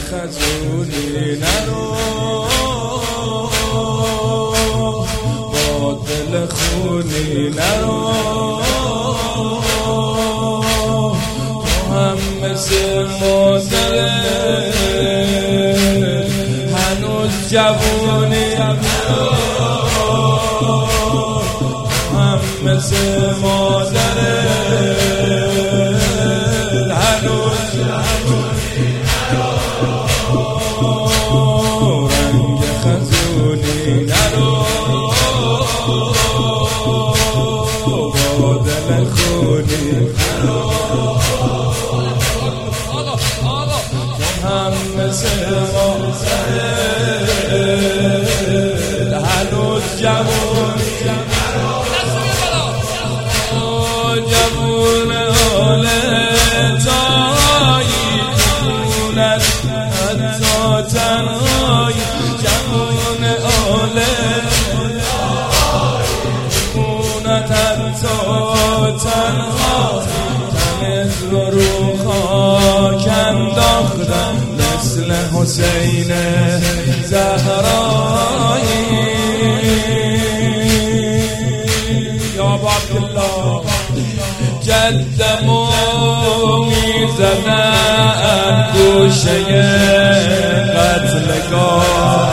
خجولی نرو با دل خونی نرو تو هم مثل مادره هنوز جوونی هم مثل مادره هنوز جوونی رنگ خزونی نرو با دل خونی نرو تو هم مثل مادره هنوز جوونی جوون آله تایی جوونت حتی تنهایی جوون آله جوونت حتی تنهایی تنت رو خاک انداختم مثل حسین زهرایی یا عبدالله جدمو میزنن گوشه قتلگاه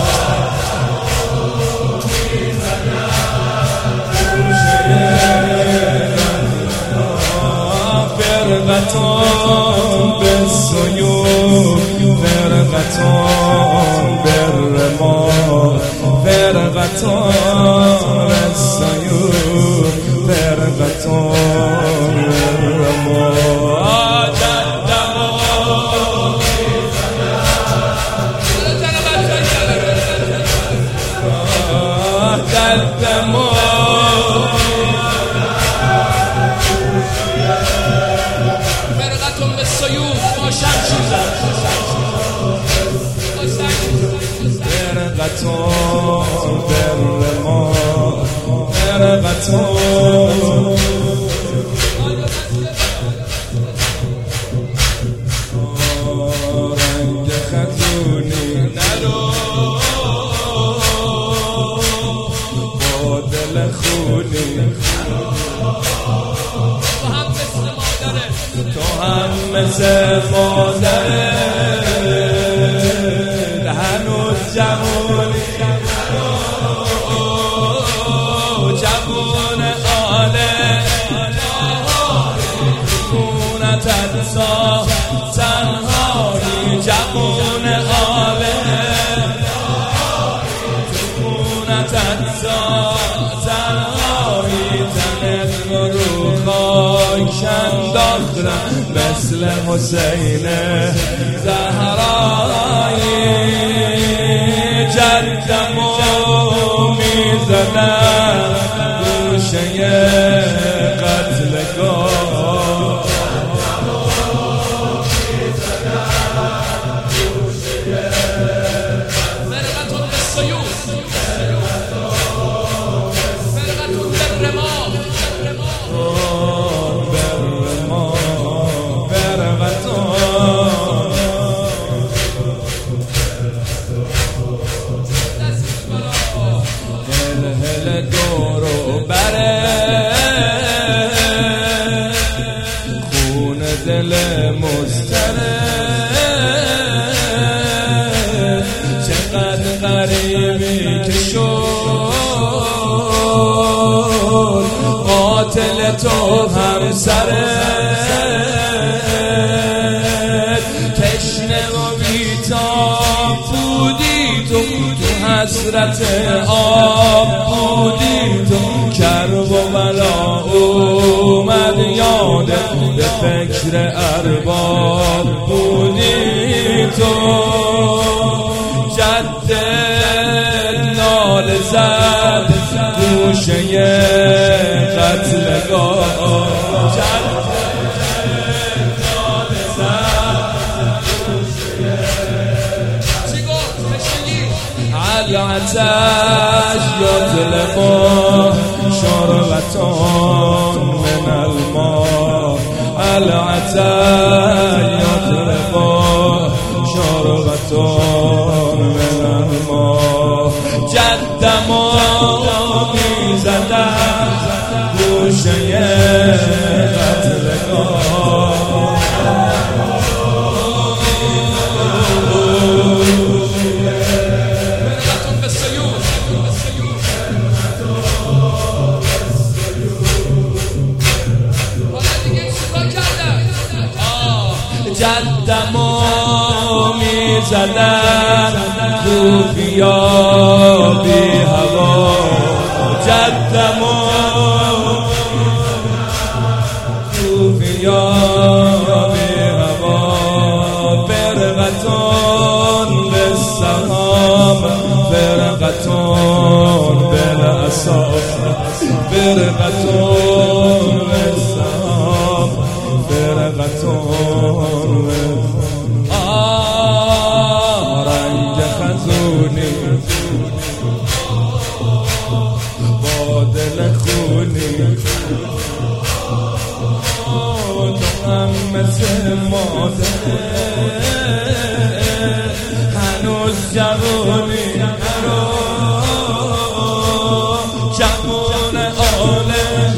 فرقتون به سیوف فرقتون به رمال فرقتون به سیوف فرقتون به رمال جدمو فرقتون بر ما فرقتون رنگ خزونی نرو با دل خونی تو هم مثل مادره هنوز جوونی جوون آله جوونت حتی تنهایی جوون آله جوونت حتی تنهایی تنت رو خاک انداختم مثل حسین زهرایی جدمو میزنن گوشه قتلگاه فرقتون به سیوف فرقتون به رمال دورو بره خون دل مستره چقدر غریبی که شد قاتل تو همسره تشنه و بیتاب بودی تو حسرت آب بودی تو کرب و بلا اومد یادت به فکر ارباب بودی تو جد نال زد گوشه قتلگاه جد نال زد العتش يطلب شربة من الماء العتش يطلب شربة فرقتون من ما جدما میزدن گوشه قتلگاه جدما میزدن کوفیا بی هوا جدما کوفیا بی هوا فرقتون بالسهام فرقتون بالعصا فرقتون بالسهام فرقتون رنگ خزونی با دل خونی تو هم مثل مادر هنوز جوانی جوان عالم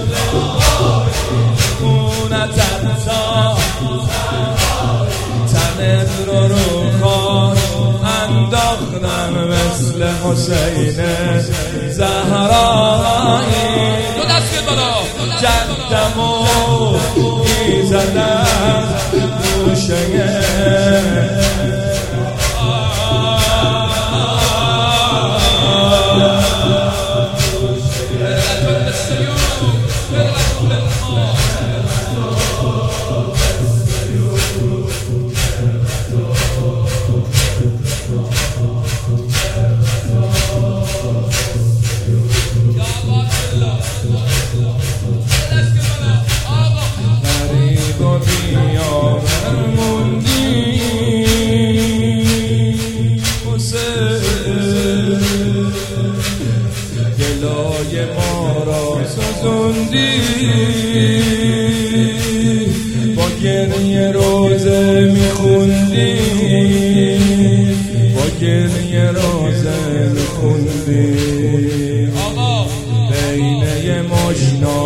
خونت انتا تنت رو خان انداختن مثل حسین زهرایی دو دست بیاد بالا جدمو میزدن گوشه گلای ما را سوزوندی با گریه روزه میخوندی با گریه روزه میخوندی بین مشنا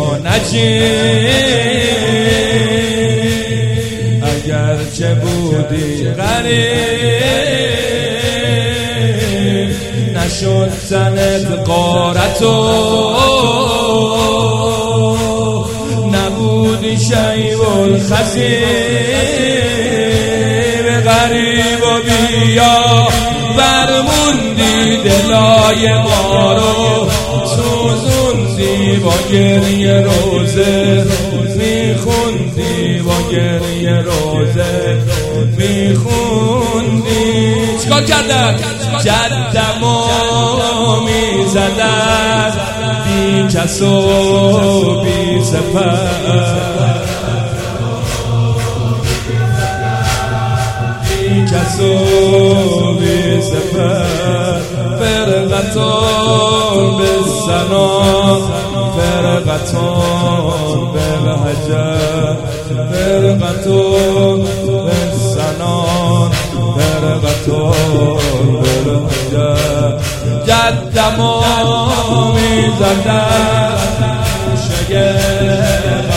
نجیب اگرچه بودی غریب نشد تنت غارتو نبودی شیب الخصیب غریب و بیا برموندی دلای ما رو سوزوندی با گریه روزه میخوندی با گریه روزه میخوندی چیکار کردن؟ جدمو میزدن بی کس و بی سپر بی کس و بی سپر فرقتون بالسنان فرقتون بالحجر فرقتون بالسنان فرقتون بالحجر جدمو میزدن شگرد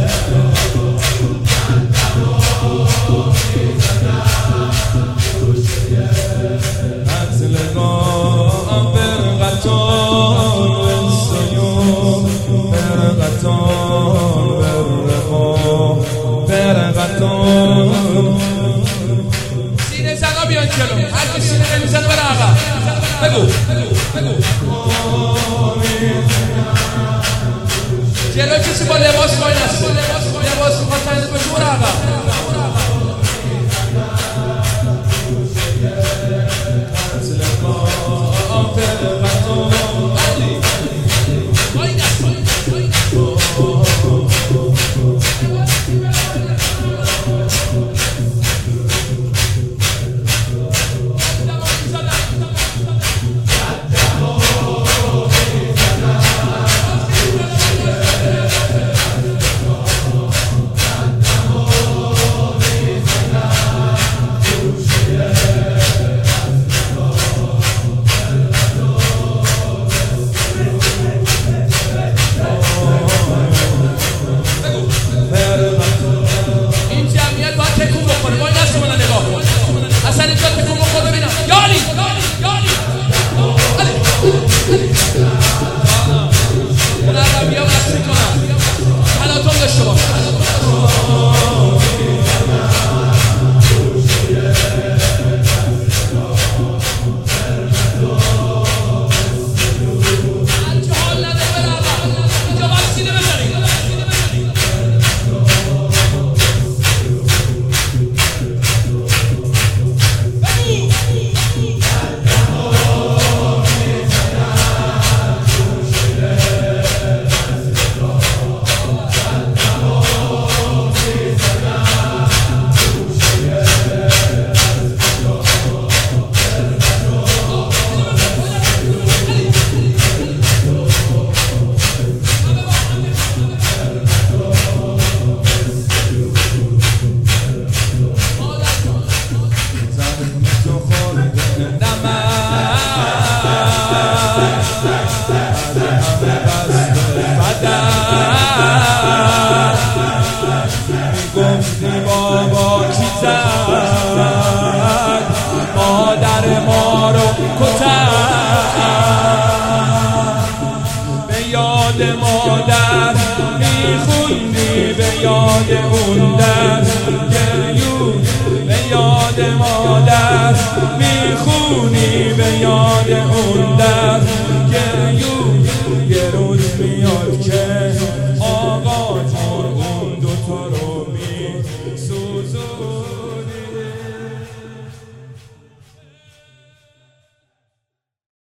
سینه زنا بیان جلو هر کی سینه نمیزنه بره عقب بگو جلو کسی با لباس وای نسته لباس میخواد تنید بشه بره عقب گفتی بابا کی زد مادر ما رو کتد به یاد مادر میخوندی به یاد اون در